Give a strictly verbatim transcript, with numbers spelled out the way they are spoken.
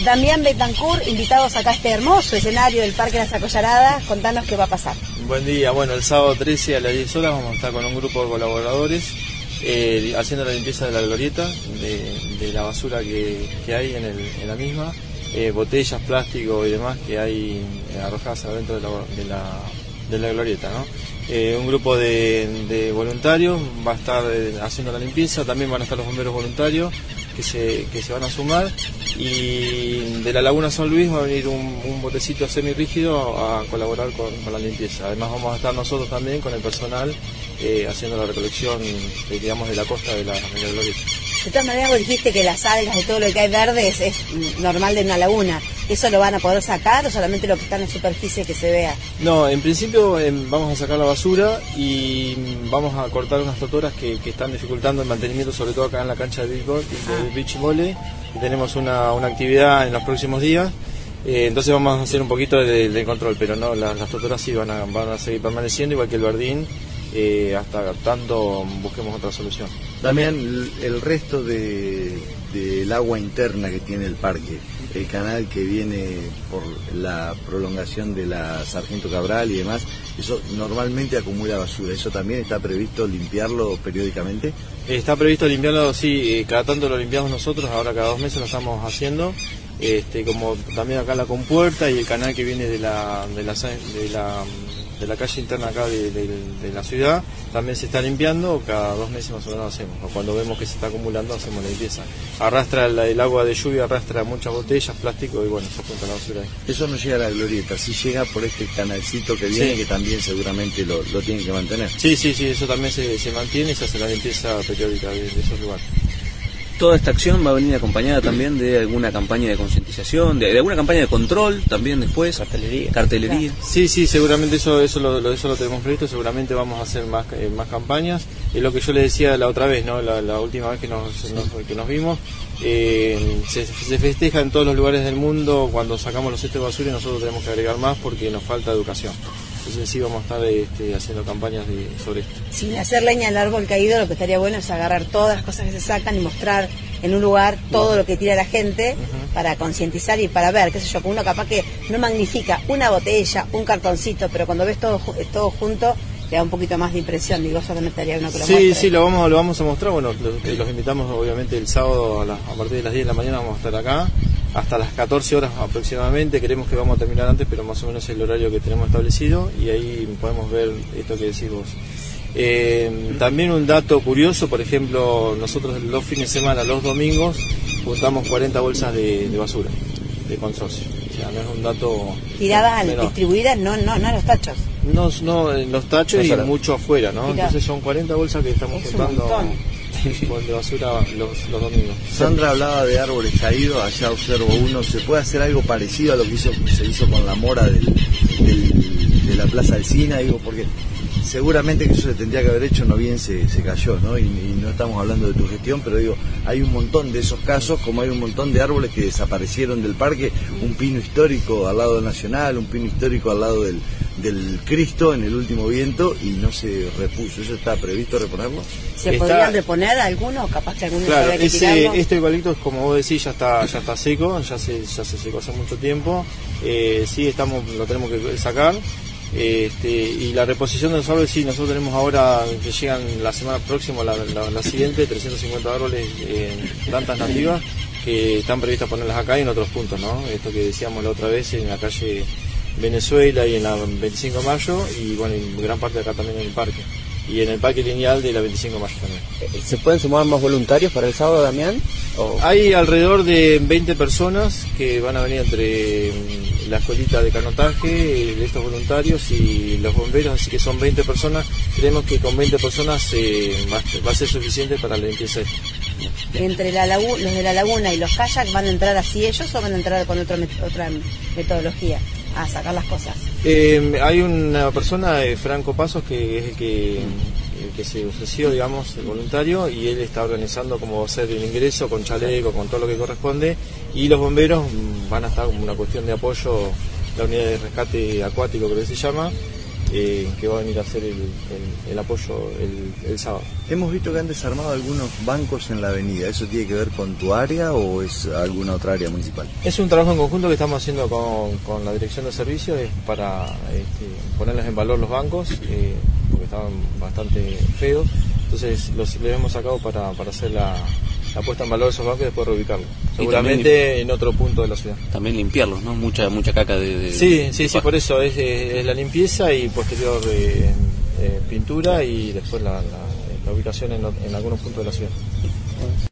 Damián Betancourt, invitados acá a este hermoso escenario del Parque Las Acollaradas. Contanos qué va a pasar. Buen día, bueno, el sábado trece a las diez horas vamos a estar con un grupo de colaboradores eh, haciendo la limpieza de la glorieta, de, de la basura que, que hay en, el, en la misma, eh, botellas, plástico y demás que hay arrojadas adentro de la, de la, de la glorieta, ¿no? Eh, un grupo de, de voluntarios va a estar eh, haciendo la limpieza, también van a estar los bomberos voluntarios que se, que se van a sumar, y de la Laguna San Luis va a venir un, un botecito semirrígido a colaborar con, con la limpieza. Además vamos a estar nosotros también con el personal eh, haciendo la recolección, eh, digamos, de la costa de la, de la glorieta. De todas maneras, vos dijiste que las algas y todo lo que hay verde es, es normal de una laguna. ¿Eso lo van a poder sacar o solamente lo que está en la superficie que se vea? No, en principio eh, vamos a sacar la basura y vamos a cortar unas totoras que, que están dificultando el mantenimiento, sobre todo acá en la cancha de, beach, de beach volley. Y tenemos una, una actividad en los próximos días, eh, entonces vamos a hacer un poquito de, de control, pero no, las, las totoras sí van a, van a seguir permaneciendo, igual que el verdín, eh, hasta tanto busquemos otra solución. También el, el resto de, del agua interna que tiene el parque, el canal que viene por la prolongación de la Sargento Cabral y demás, eso normalmente acumula basura. ¿Eso también está previsto limpiarlo periódicamente? Está previsto limpiarlo, sí, eh, cada tanto lo limpiamos nosotros, ahora cada dos meses lo estamos haciendo, este, como también acá la compuerta y el canal que viene de la, de la, de la, de la calle interna acá de, de, de la ciudad, también se está limpiando, cada dos meses más o menos lo hacemos, o cuando vemos que se está acumulando hacemos la limpieza. Arrastra el, el agua de lluvia, arrastra muchas botellas, plástico y bueno, se junta la basura ahí. Eso no llega a la glorieta, sí llega por este canalcito que viene, sí, que también seguramente lo, lo tienen que mantener. Sí, sí, sí, eso también se, se mantiene y se hace la limpieza periódica de, de esos lugares. Toda esta acción va a venir acompañada también de alguna campaña de concientización, de, de alguna campaña de control también después. Cartelería. Cartelería. Sí, sí, seguramente eso eso lo, eso lo tenemos previsto, seguramente vamos a hacer más, eh, más campañas. Es lo que yo le decía la otra vez, ¿no? La, la última vez que nos, nos, que nos vimos, eh, se, se festeja en todos los lugares del mundo cuando sacamos los cestos de basura y nosotros tenemos que agregar más porque nos falta educación. Entonces sí vamos a estar este, haciendo campañas de, sobre esto. Sin hacer leña al árbol caído, lo que estaría bueno es agarrar todas las cosas que se sacan y mostrar en un lugar todo bueno. lo que tira la gente, uh-huh, para concientizar y para ver, qué sé yo, que uno capaz que no magnifica una botella, un cartoncito, pero cuando ves todo, todo junto te da un poquito más de impresión. Digo, yo también estaría uno que lo Sí, muestre. sí, lo vamos, lo vamos a mostrar. Bueno, los, los invitamos obviamente el sábado a, la, a partir de las diez de la mañana vamos a estar acá. Hasta las catorce horas aproximadamente, queremos que vamos a terminar antes, pero más o menos es el horario que tenemos establecido y ahí podemos ver esto que decís vos. Eh, también un dato curioso, por ejemplo, nosotros los fines de semana, los domingos, juntamos cuarenta bolsas de, de basura, de consorcio. O sea, no es un dato tiradas, distribuidas, no, no, no a los tachos. No, no en los tachos no, y mucho afuera, ¿no? Mirá. Entonces son cuarenta bolsas que estamos es juntando de basura los, los domingos. Sandra hablaba de árboles caídos, allá observo uno. ¿Se puede hacer algo parecido a lo que hizo, se hizo con la mora del, del, de la Plaza Alsina? Digo, porque seguramente que eso se tendría que haber hecho, no bien se, se cayó, ¿no? Y, y no estamos hablando de tu gestión, pero digo, hay un montón de esos casos, como hay un montón de árboles que desaparecieron del parque, un pino histórico al lado del Nacional, un pino histórico al lado del, del Cristo en el último viento y no se repuso. ¿Eso está previsto reponerlo? ¿Se está... podrían reponer algunos? Capaz que algunos claro, que ese, este eucalipto, como vos decís, ya está ya está seco, ya se, ya se secó hace mucho tiempo. Eh, sí, estamos lo tenemos que sacar. Este, y la reposición de los árboles, sí, nosotros tenemos ahora que llegan la semana próxima, la, la, la siguiente, trescientos cincuenta árboles, eh, plantas nativas, que están previstas ponerlas acá y en otros puntos, ¿no? Esto que decíamos la otra vez en la calle Venezuela y en la veinticinco de mayo, y bueno, en gran parte de acá también en el parque. Y en el parque lineal de la veinticinco de mayo también. ¿Se pueden sumar más voluntarios para el sábado, Damián? ¿O? Hay alrededor de veinte personas que van a venir entre la escuelita de canotaje, de estos voluntarios y los bomberos, así que son veinte personas. Creemos que con veinte personas eh, va, va a ser suficiente para la limpieza. Entre la lagu- los de la laguna y los kayaks, ¿van a entrar así ellos o van a entrar con otro met- otra metodología a sacar las cosas? Eh, hay una persona, eh, Franco Pasos, que es el que, el que se ofreció, digamos, el voluntario, y él está organizando cómo va a ser el ingreso con chaleco, con todo lo que corresponde, y los bomberos van a estar como una cuestión de apoyo, la unidad de rescate acuático creo que se llama, eh, que va a venir a hacer el, el, el apoyo el, el sábado. Hemos visto que han desarmado algunos bancos en la avenida. ¿Eso tiene que ver con tu área o es alguna otra área municipal? Es un trabajo en conjunto que estamos haciendo con, con la Dirección de Servicios, es para este, ponerles en valor los bancos, eh, porque estaban bastante feos. Entonces los, los hemos sacado para, para hacer la, la puesta en valor de esos bancos y después reubicarlos. Seguramente en otro punto de la ciudad. También limpiarlos, ¿no? Mucha mucha caca de... de sí, sí, de sí, por eso es, es la limpieza y posterior eh, eh, pintura y después la, la, la ubicación en, en algunos puntos de la ciudad.